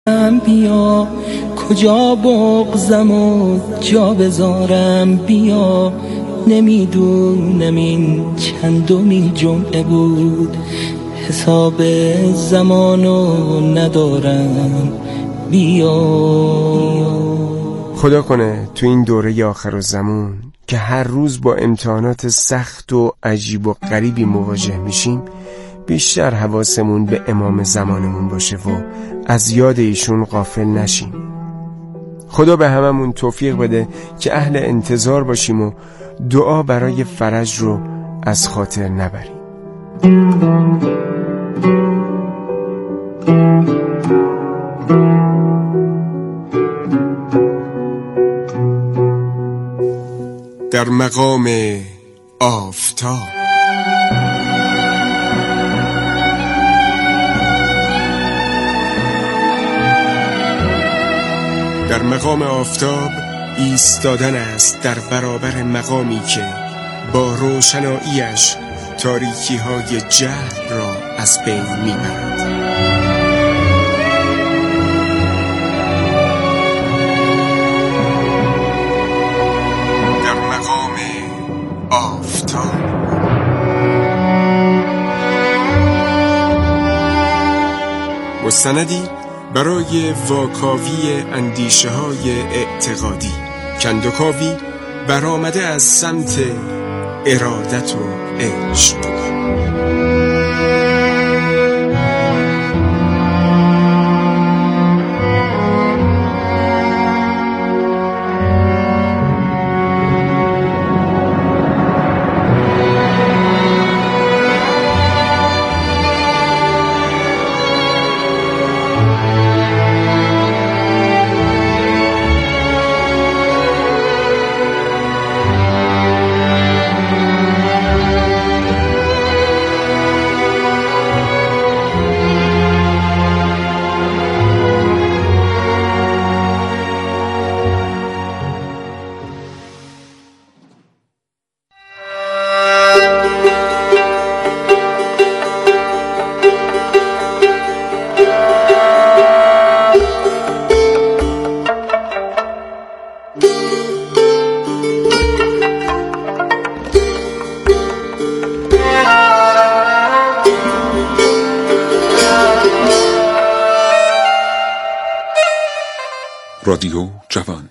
بیا کجا بغضم و جا بذارم، بیا نمیدونم این چندمین جمعه بود، حساب زمانو ندارم، بیا. خدا کنه تو این دوره آخر الزمان که هر روز با امتحانات سخت و عجیب و غریبی مواجه میشیم، بیشتر حواسمون به امام زمانمون باشه و از یاد ایشون غافل نشیم. خدا به هممون توفیق بده که اهل انتظار باشیم و دعا برای فرج رو از خاطر نبریم. در مقام آفتاب. در مقام آفتاب ایستادن است در برابر مقامی که با روشناییش تاریکی های جهل را از بین میبرد. در مقام آفتاب. مستندی برای واکاوی اندیشه های اعتقادی، کندوکاوی برآمده از سمت ارادت و عشق. رادیو جوان.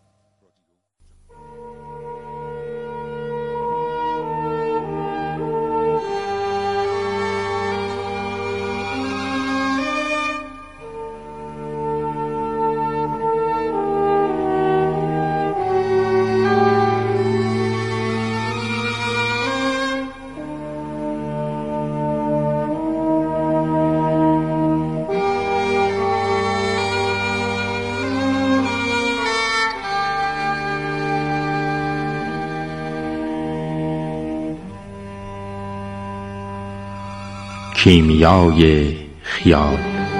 کیمیای خیال.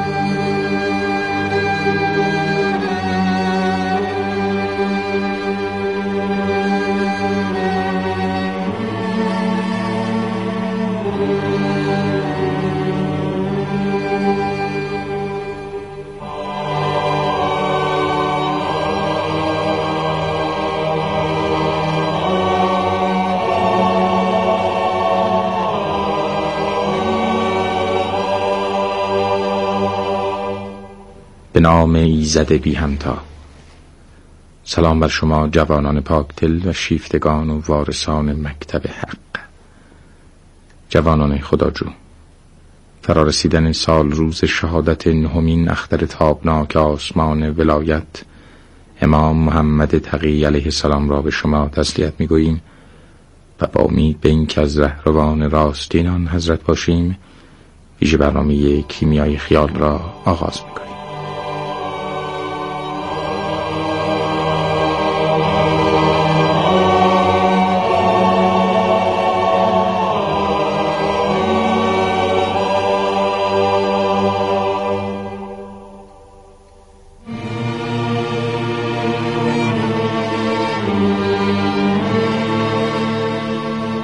به نام ایزد بی همتا. سلام بر شما جوانان پاکدل و شیفتگان و وارثان مکتب حق. جوانان خداجو، فرارسیدن سال روز شهادت نهمین اختر تابناک آسمان ولایت امام محمد تقی علیه السلام را به شما تسلیت می‌گوییم و با امید به اینکه از رهروان راستین آن حضرت باشیم، ویژه برنامه کیمیای خیال را آغاز می‌کنیم.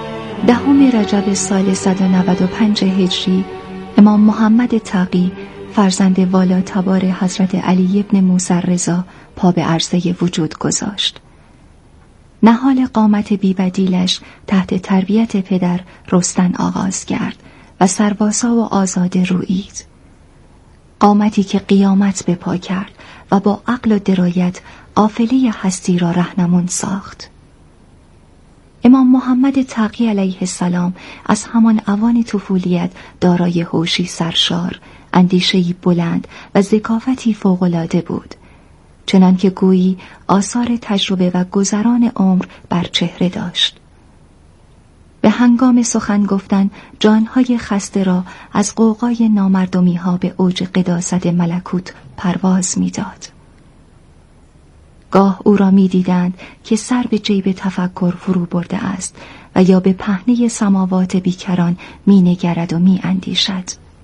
دهم رجب سال 195 هجری امام محمد تقی فرزند والاتبار حضرت علی ابن موسی رضا پا به عرصه وجود گذاشت. نهال قامت بی‌بدیلش تحت تربیت پدر رستن آغاز کرد و سرباسا و آزاده رویید. قامتی که قیامت به پا کرد و با عقل و درایت قافله هستی را رهنمون ساخت. امام محمد تقی علیه السلام از همان اوان طفولیت دارای هوشی سرشار، اندیشه‌ای بلند و ذکاوتی فوق‌العاده بود، چنان که گویی آثار تجربه و گذران عمر بر چهره داشت. به هنگام سخن گفتن جانهای خسته را از غوغای نامردمی‌ها به اوج قداست ملکوت پرواز می‌داد. گاه او را می‌دیدند که سر به جیب تفکر فرو برده است و یا به پهنه سماوات بیکران می‌نگرد و می‌اندیشد.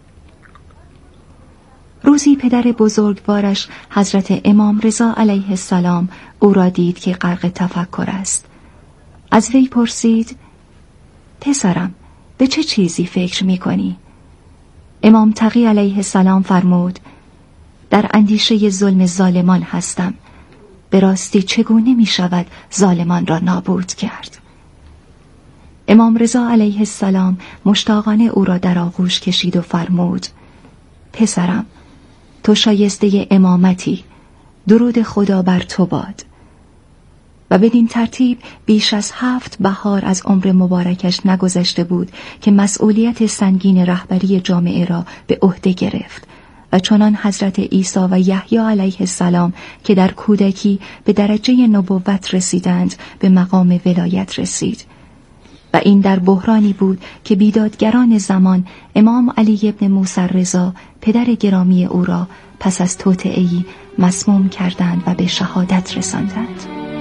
روزی پدر بزرگوارش حضرت امام رضا علیه السلام او را دید که غرق تفکر است. از وی پرسید: پسرم، به چه چیزی فکر می‌کنی؟ امام تقی علیه السلام فرمود: در اندیشه ظلم ظالمان هستم. به راستی چگونه می‌شود ظالمان را نابود کرد؟ امام رضا علیه السلام مشتاقانه او را در آغوش کشید و فرمود: پسرم، تو شایسته امامتی، درود خدا بر تو باد. و بدین ترتیب بیش از 7 بهار از عمر مبارکش نگذشته بود که مسئولیت سنگین رهبری جامعه را به عهده گرفت و چنان حضرت عیسی و یحیی علیه السلام که در کودکی به درجه نبوت رسیدند به مقام ولایت رسید. و این در بحرانی بود که بیدادگران زمان امام علی ابن موسی رضا پدر گرامی او را پس از توطئه‌ای مسموم کردند و به شهادت رساندند.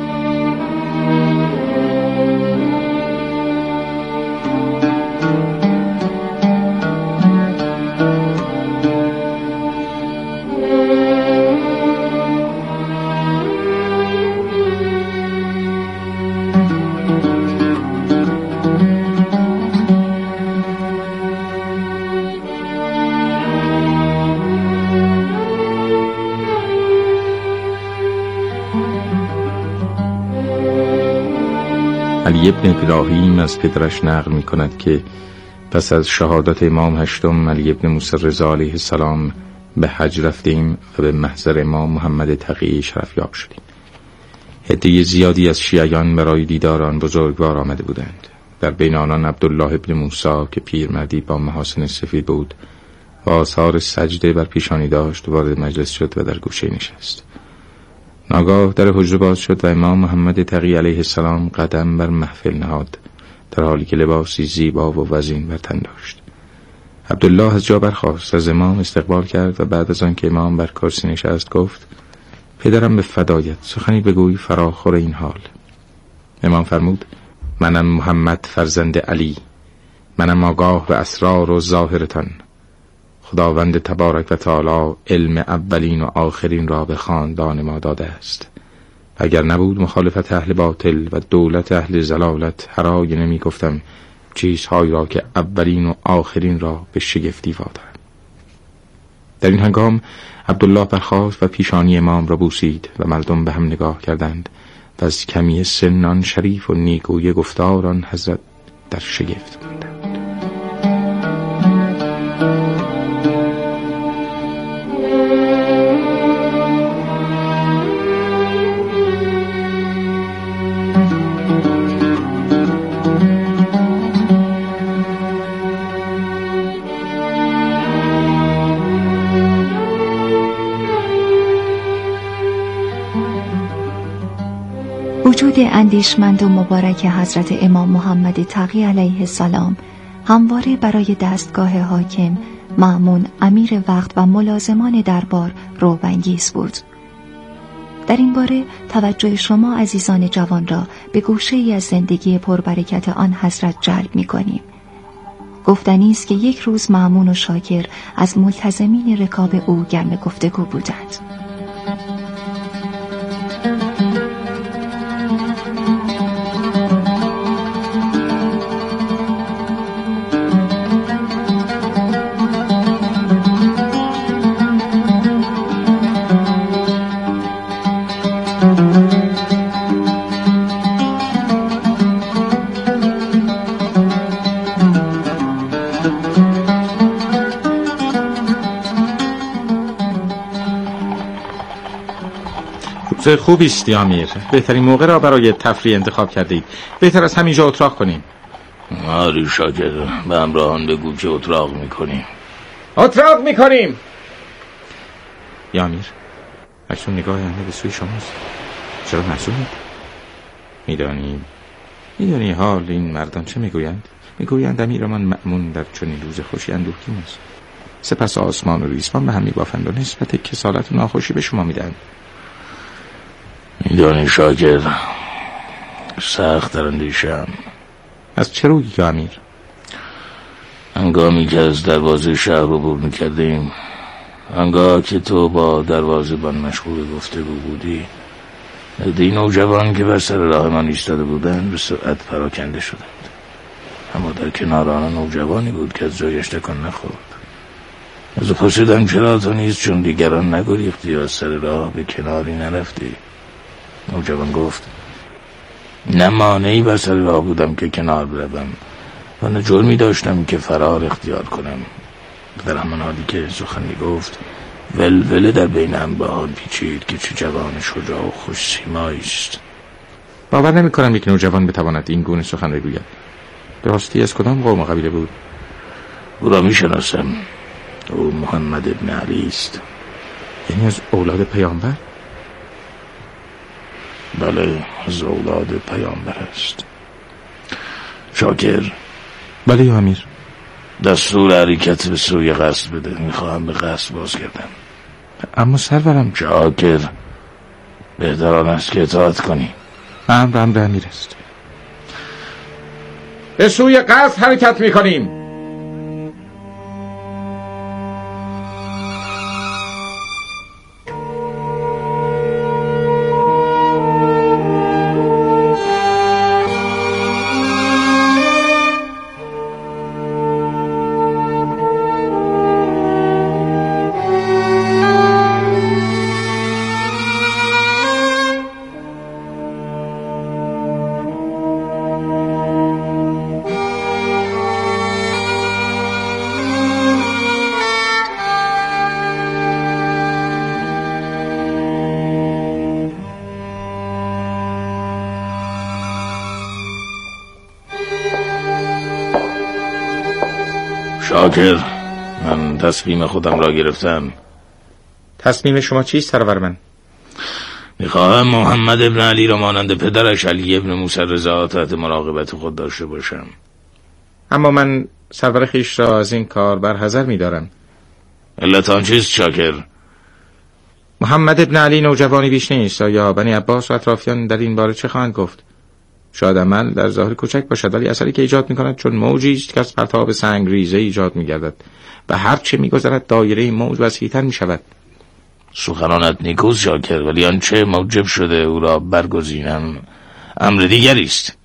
علی ابن ابراهیم از پدرش نقل می کند که پس از شهادت امام هشتم علی ابن موسی رضا علیه السلام به حج رفتیم و به محضر امام محمد تقی شرفیاب شدیم. عده زیادی از شیعیان برای دیدار آن بزرگوار آمده بودند. در بین آنان عبدالله ابن موسی که پیرمردی با محاسن سفید بود و آثار سجده بر پیشانی داشت وارد مجلس شد و در گوشه نشست. ناگاه در حجره باز شد و امام محمد تقی علیه السلام قدم بر محفل نهاد، در حالی که لباسی زیبا و وزین بر تن داشت. عبدالله از جا برخاست، از امام استقبال کرد و بعد از آن که امام بر کرسی نشست گفت: پدرم به فدایت، سخنی بگوی فراخور این حال. امام فرمود: منم محمد فرزند علی، منم آگاه به اسرار و ظاهرتان. خداوند تبارک و تعالی علم اولین و آخرین را به خاندان ما داده است. اگر نبود مخالفت اهل باطل و دولت اهل ضلالت، هرای نمی گفتم چیزهایی را که اولین و آخرین را به شگفتی وادارم. در این هنگام عبدالله برخاست و پیشانی امام را بوسید و مردم به هم نگاه کردند و از کمی سنان شریف و نیکوی گفتاران حضرت در شگفت ماندند. وجود اندیشمند و مبارک حضرت امام محمد تقی علیه السلام همواره برای دستگاه حاکم، مأمون، امیر وقت و ملازمان دربار روبانگیز بود. در این باره توجه شما عزیزان جوان را به گوشه‌ای از زندگی پربرکت آن حضرت جلب می‌کنیم. گفتنی است که یک روز مأمون و شاکر از ملتزمین رکاب او گرم گفتگو بودند. وقت خوبی است امیر. بهترین موقع را برای تفریح انتخاب کردید. بهتر از همینجا اتراق کنیم. آری شاکر، به همراهان بگو که اتراق میکنیم. اتراق میکنیم. امیر، اکنون نگاه همه به سوی شماست. چرا محزونید؟ میدانی حال این مردان چه میگویند؟ میگویند امیرمان مأمون در چنین روز خوشی اندوهگین است. سپس آسمان و ریسمان به هم میبافند و نسبت کسالت و ناخوشی به شما میدهند. میدانی شاکر، سخت در اندیشه‌ام. از چه رویی امیر؟ هنگامی که از دروازه شهر عبور میکردیم، هنگاه که تو با دروازه‌بان مشغول گفتگو بودی، عده‌ای نوجوان که بر سر راه من ایستاده بودند به سرعت پراکنده شدند. اما در کنار آن نوجوانی بود که از جایش تکان نخورد. از او پرسیدم چرا تو نیز چون دیگران نگریختی و از سر راه به کناری نرفتی؟ نوجوان گفت نه مانعی بر سر راه بودم که کنار بروم و نه جرمی داشتم که فرار اختیار کنم. در همان حالی که سخن میگفت ولوله در بین انباهان پیچید که چه جوان شجاع و خوش سیمایی است. باور نمی کنم یک نوجوان بتواند این گونه سخن بگوید. به راستی از کدام قوم و قبیله بود؟ او را می شناسم. او محمد ابن علی است. یعنی از اولاد پیامبر؟ بله، از اولاد پیامبر است. شاکر. بله یا امیر. دستور حرکت به سوی قصد بده. میخواهم به قصد بازگردم. اما سرورم. شاکر، بهتران است که اطاعت کنی. امر امیر است. به سوی قصد حرکت میکنیم. شاکر، من تصمیم خودم را گرفتم. تصمیم شما چیست سرور من؟ میخواهم محمد ابن علی را مانند پدرش علی ابن موسی رضا تحت مراقبت خود داشته باشم. اما من سرور خیش را از این کار برحذر می‌دارم. علت آن چیست شاکر؟ محمد ابن علی نوجوانی بیش نیست. یا بنی عباس و اطرافیان در این باره چه خواهند گفت؟ شاید عمل در ظاهر کوچک باشد، ولی اثری که ایجاد می‌کند چون موجی است که از پرتاب سنگ ریزه ایجاد می‌گردد و هر چه می‌گذرد دایره موج وسیع‌تر می‌شود. سخنانت نیکوست شاکر، ولی آنچه موجب شده او را برگزینم امر دیگری است.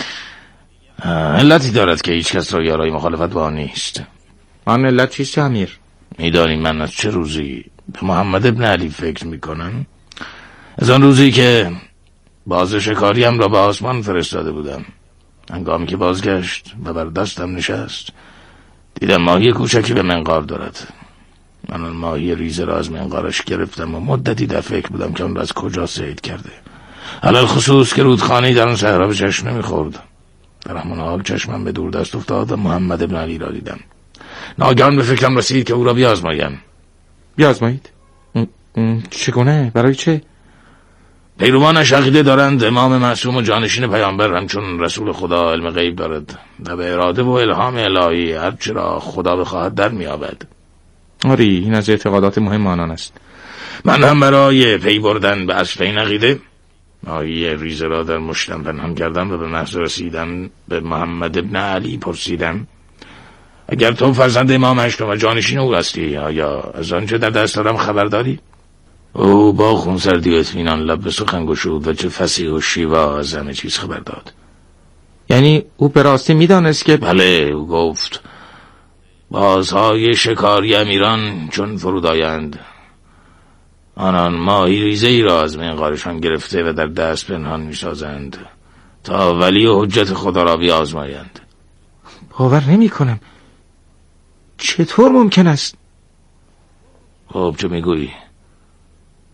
علتی دارد که هیچ کس را یارای مخالفت با آن نیست. آن علت چیست امیر؟ میدانی من از چه روزی به محمد ابن علی فکر میکنم؟ از آن روزی که باز شکاریم را به آسمان فرستاده بودم. هنگامی که بازگشت و بر دستم نشست، دیدم ماهی کوچکی به منقار دارد. من آن ماهی ریزه را از منقارش گرفتم و مدتی در فکر بودم که آن را از کجا صید کرده. علل خصوص که رودخانه‌ای در آن صحرا به چشم نمیخورد. در همان حال چشمم به دور دست افتاد و محمد ابن علی را دیدم. ناگهان به فکرم رسید که او را بیازمایم. بیازمایید؟ چگونه؟ برای چه؟ پیروانش عقیده دارند امام معصوم و جانشین پیامبر همچون رسول خدا علم غیب دارد و به اراده و الهام الهی هر چه را خدا بخواهد در می‌یابد. آری، این از اعتقادات مهم آنان است. من هم برای پی بردن به اصل این عقیده ماهی ریزه را در مشتم پنهان کردم و به محض رسیدن به محمد ابن علی پرسیدم اگر تو فرزند امام هشتم و جانشین او هستی، آیا از آنچه در دست دارم خبر داری؟ او با خونسردی و اطمینان لب به سخن گشود و چه فصیح و شیوا از همه چیز خبر داد. یعنی او به راستی میدانست که؟ بله، او گفت بازهای شکاری امیران چون فرود آیند آنان ماهی ریزه ای را از منقارشان گرفته و در دست پنهان می‌سازند تا ولی و حجت خدا را بیازمایند. باور نمی کنم. چطور ممکن است؟ خب چه میگویی؟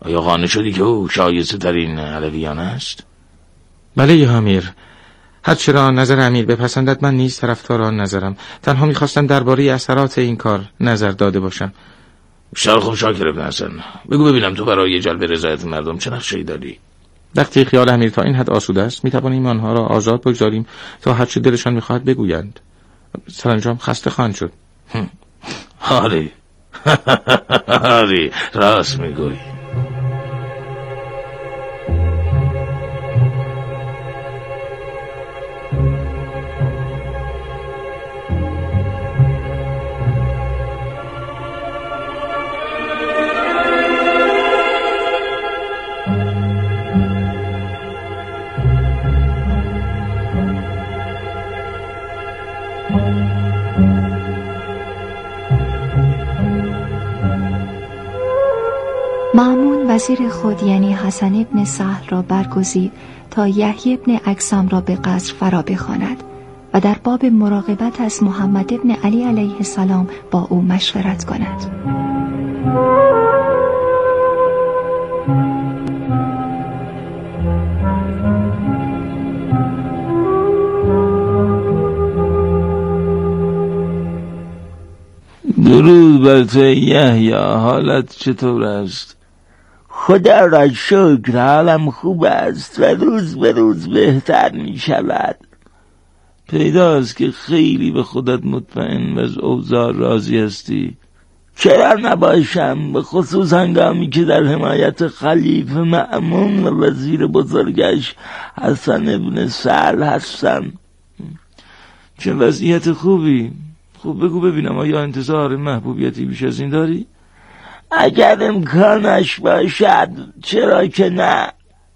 آیا قانع شدی که او شایسته ترین علویان است؟ بله یا امیر، هرچه را نظر امیر بپسندد من نیز طرفدار آن نظرم. تنها میخواستم درباره اثرات این کار نظر داده باشم. بسیار خوب شاکر ابن حسن، بگو ببینم تو برای جلب رضایت مردم چه نقشه‌ای داری؟ وقتی خیال امیر تا این حد آسوده است میتوانیم آنها را آزاد بگذاریم تا هرچه دلشان میخواهد بگویند. سرانجام خسته خواهند شد. آری آری، راست میگویی. مأمون وزیر خود یعنی حسن ابن سهل را برگزید تا یحیی ابن اکثم را به قصر فرا بخواند و در باب مراقبت از محمد ابن علی علیه السلام با او مشورت کند. درود بر تو یحیی، حالت چطور است؟ خدا را شکر حالم خوب است و روز به روز بهتر می شود. پیداست که خیلی به خودت مطمئن و از اوضاع راضی هستی. چرا نباشم، به خصوص هنگامی که در حمایت خلیفه مأمون و وزیر بزرگش حسن ابن سهل هستم. چه وضعیت خوبی. خوب بگو ببینم آیا انتظار محبوبیتی بیش از این داری؟ اگر امکانش باشد چرا که نه.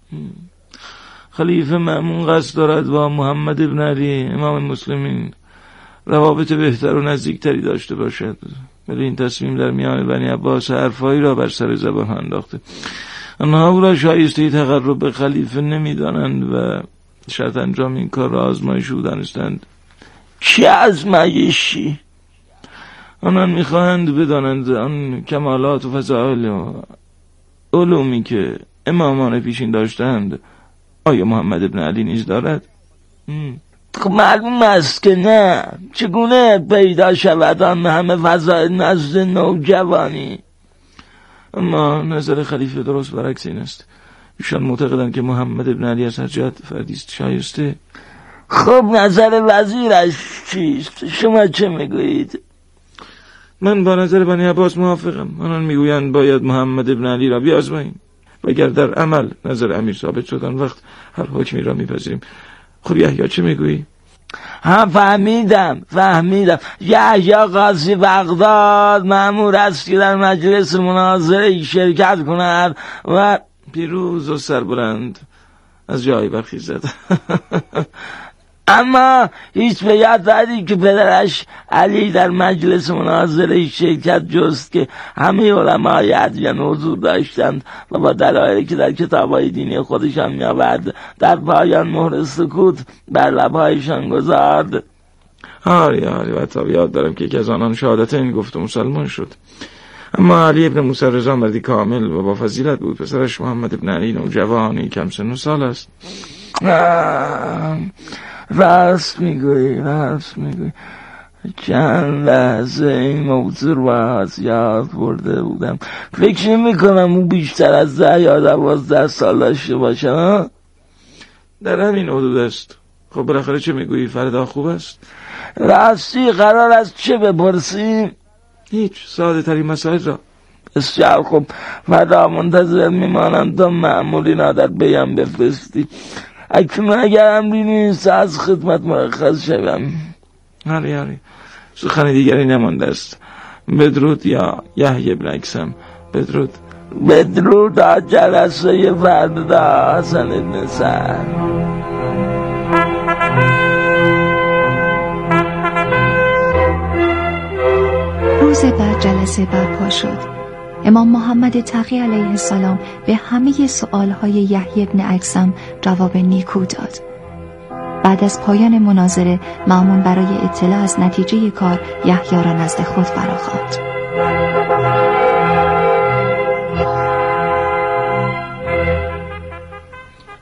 خلیفه مأمون قصد دارد با محمد ابن علی امام مسلمین روابط بهتر و نزدیکتری داشته باشد، ولی این تصمیم در میان بنی عباس حرفایی را بر سر زبان انداخته. آنها او را شایسته تقرب به خلیفه نمیدانند و شاید انجام این کار را آزمایش او دانستند. چه آزمایشی؟ آنان میخواهند بدانند آن کمالات و فضائل و علومی که امامان پیشین داشتند آیا محمد ابن علی نیز دارد؟ خب معلوم است که نه. چگونه پیدا شود آن همه فضائل نزد نوجوانی؟ اما نظر خلیفه درست برعکس این است. ایشان معتقدند که محمد ابن علی از هر جهت فردی است شایسته. خب نظر وزیرش چیست؟ شما چه میگویید؟ من با نظر بنی عباس موافقم. آنان میگویند باید محمد ابن علی را بیازماییم و اگر در عمل نظر امیر ثابت شد آن وقت هر حکمی را میپذیریم. خب یحیی چه میگویی؟ فهمیدم. یحیی قاضی بغداد مأمور است که در مجلس مناظره شرکت کند و پیروز و سربلند از جایی برخیزد. اما هیچ به یاد داری که پدرش علی در مجلس مناظره شرکت جست که همه علمای ادیان حضور داشتند و با دلایلی که در کتاب‌های دینی خودشان می‌آورد در پایان مهر سکوت بر لب‌هایشان گذارد. آری و تا یاد دارم که یکی از آنان شهادتین گفت و مسلمان شد. اما علی ابن موسی رضا مردی کامل و با فضیلت بود. پسرش محمد ابن علی نوجوانی کم سن و سال است. راست میگویی. چند لحظه این موضوع رو از یاد برده بودم. فکر میکنم او بیشتر از 10 یا 12 سال داشته باشه. در همین حدود است. خب بالاخره چه میگویی؟ فردا خوب است؟ راستی قرار است چه بپرسیم؟ هیچ، ساده ترین مسائل را. بسیار خوب، فردا منتظر میمانم تا مأموری را در بیان بفرستی. اکنون اگر امری نیست از خدمت مرخص شوم. آری سخن دیگری نمانده است. بدرود یا یحیی ابن اکثم. بدرود تا جلسه فردا حسن ابن سهل. روز بعد جلسه برپا شد. امام محمد تقی علیه السلام به همه سؤالهای یحیی ابن اکثم جواب نیکو داد. بعد از پایان مناظره مأمون برای اطلاع از نتیجه کار یحیی را نزد خود فراخواند.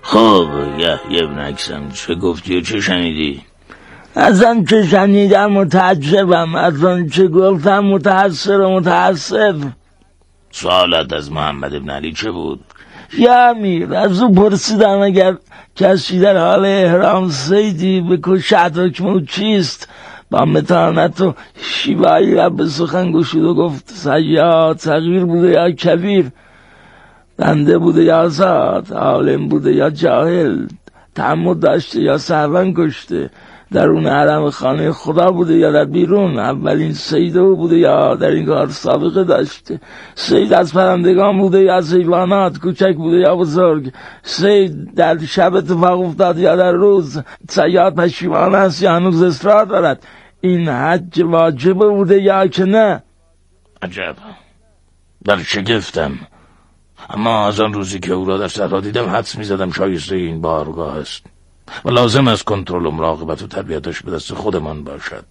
خب یحیی بن اکثم، چه گفتی و چه شنیدی؟ از آن چه شنیدم متعجبم، از آن چه گفتم متأثر و متأسف. سوالت از محمد بن علی چه بود؟ یا امیر، از او پرسیدم اگر کسی در حال احرام صیدی بکشد حکم او چیست؟ با متانت و شیوایی لب سخن گشود و گفت صیاد صغیر بوده یا کبیر، بنده بوده یا آزاد، عالم بوده یا جاهل، تعمد داشته یا سهوا کشته، درون حرم خانه خدا بوده یا در بیرون، اولین صید او بوده یا در این کار سابقه داشته، صید از پرندگان بوده یا از حیوانات، کوچک بوده یا بزرگ، صید در شب اتفاق افتاد یا در روز، صیاد پشیمان است یا هنوز اصرار دارد، این حج واجب بوده یا که نه. عجب، در شگفتم. اما از آن روزی که او را در صحرا دیدم حدس می‌زدم شایسته این بارگاه است و لازم است کنترل و مراقبت و تربیتش به دست خودمان باشد.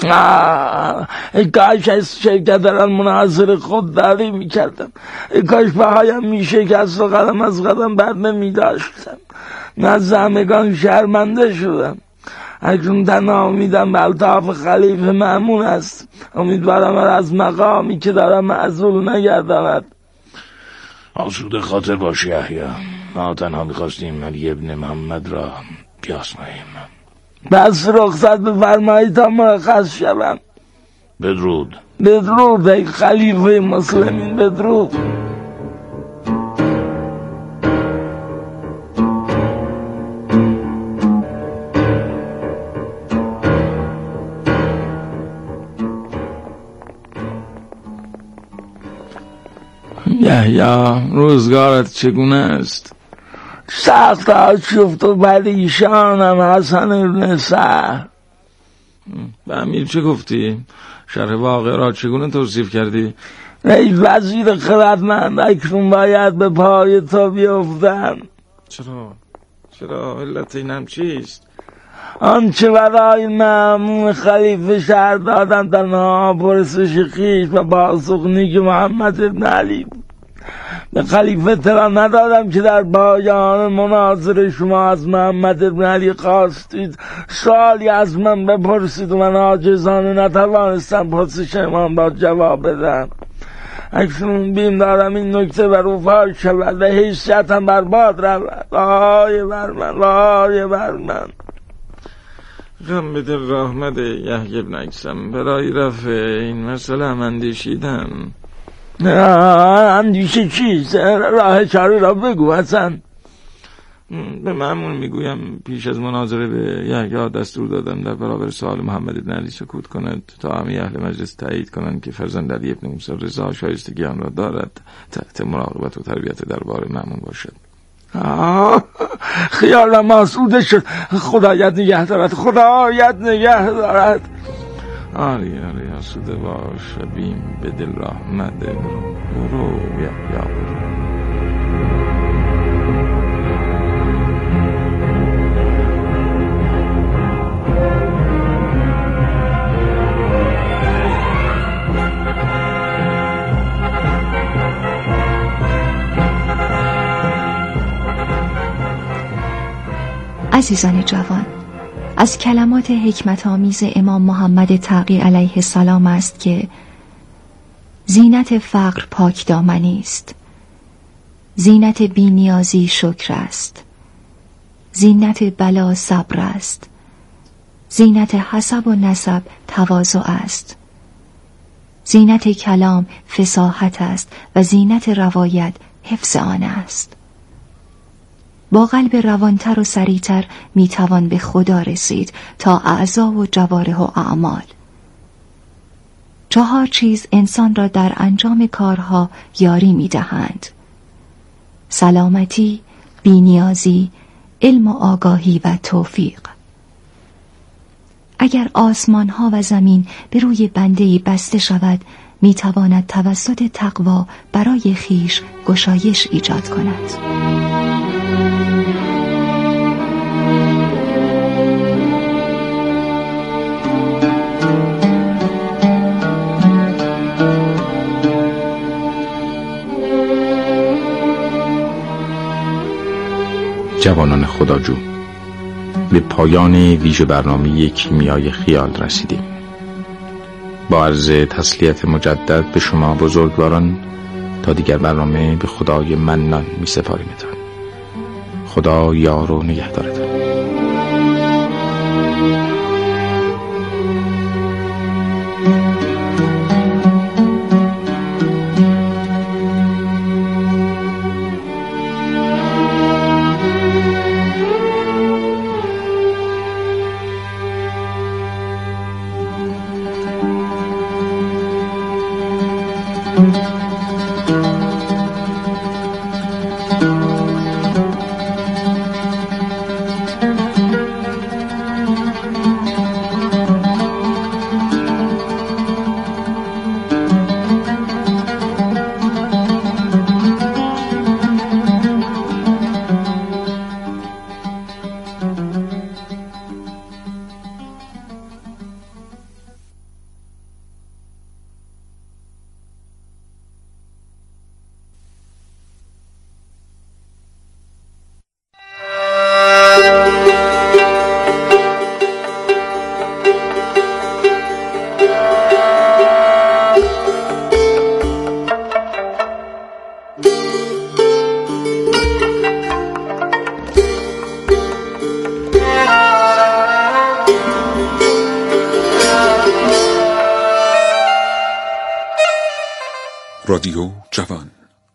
کاش از شرکت در آن مناظره خودداری میکردم، کاش پاهایم میشکست و قدم از قدم بر نمیداشتم. نزد همگان شرمنده شدم. اکنون تنها امیدم به الطاف خلیفه مأمون است. امیدوارم از مقامی که دارم معزول نگرداند. آسوده خاطر باش یحیی، ما تنها میخواستیم علی ابن محمد را بیاسماییم. بس رخصت بفرمایید تا مرخص شوم. بدرود. بدرود ای خلیفه مسلمین، بدرود. یحیی، روزگارت چگونه است؟ سخت آشفت و پریشانم حسن ابن سهل. به امیر چه گفتی؟ شرح واقع را چگونه توصیف کردی؟ ای وزیر خردمند، اکنون باید به پای تو بیفتم. چرا علت اینم چیست؟ آنچه برای مأمون خلیفه شهر دادن تنها پرسش خویش و پاسخنی که محمد ابن علی بود. به خلیفه اطلاع ندادم که در پایان مناظره شما از محمد ابن علی خواستید سوالی از من بپرسید و من عاجزانه نتوانستم پرسش من با جواب بدم. اکنون بیم دارم این نکته بر او فاش شود و حیثیتم برباد رود. وای بر من، وای بر من. غم به دل رحمت یحیی بن اکثم، برای رفع این مسئله هم اندیشیدم. اندیشه چیست؟ راه چاره را بگو حسن. به مأمون میگویم پیش از مناظره به یحیی دستور دادم در برابر سوال محمد بن علی سکوت کند تا همه اهل مجلس تایید کنند که فرزند علی ابن موسی رضا شایستگی آن را دارد تحت مراقبت و تربیت دربار مأمون باشد. خیالم آسوده شد. خدایت نگه دارد، خدایت نگه دارد. آری آسوده باش، بیم به دل رحمت. برو یحیی. عزیزان جوان، از کلمات حکمت آمیز امام محمد تقی علیه السلام است که زینت فقر پاک دامنی است، زینت بی‌نیازی شکر است، زینت بلا صبر است، زینت حسب و نسب تواضع است، زینت کلام فصاحت است و زینت روایت حفظ آن است. با قلب روانتر و سریعتر میتوان به خدا رسید تا اعضا و جوارح و اعمال. 4 چیز انسان را در انجام کارها یاری میدهند: سلامتی، بی‌نیازی، علم و آگاهی و توفیق. اگر آسمانها و زمین به روی بنده‌ای بسته شود، میتواند توسط تقوا برای خیش گشایش ایجاد کند. جوانان خداجو، به پایان ویژه برنامه کیمیای خیال رسیدیم. با عرض تسلیت مجدد به شما بزرگواران، تا دیگر برنامه به خدای منان می سپاریمتان. خدا یار و نگهدارتان. رادیو جوان.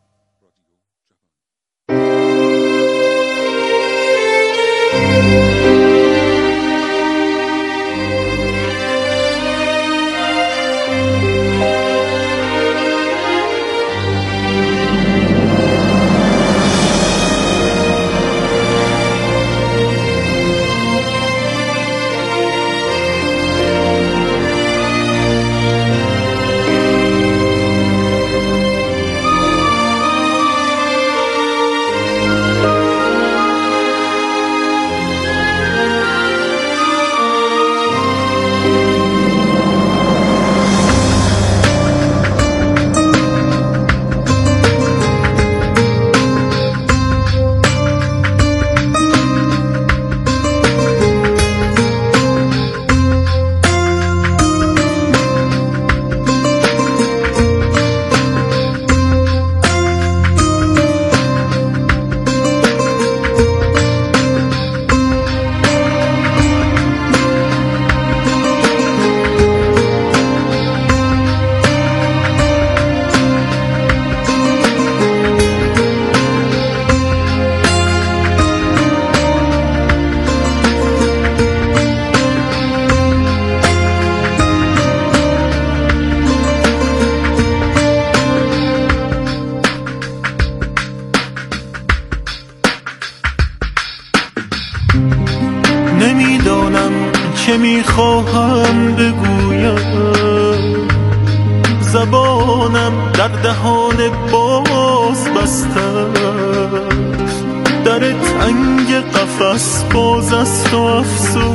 چه میخواهم بگویم، زبانم در دهان باز بسته است، در تنگ قفس باز است و افسوس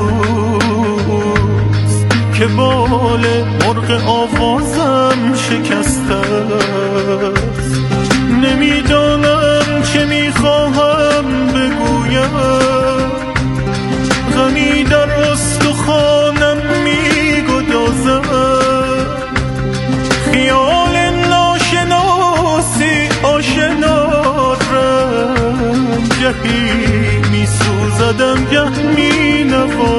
که بال مرغ آوازم شکسته است. نمیدانم چه میخواهم بگویم، غمی در استخوانم میگدازد، خیال ناشناسی آشنا رنجهی میسوزدم گه مینوازد.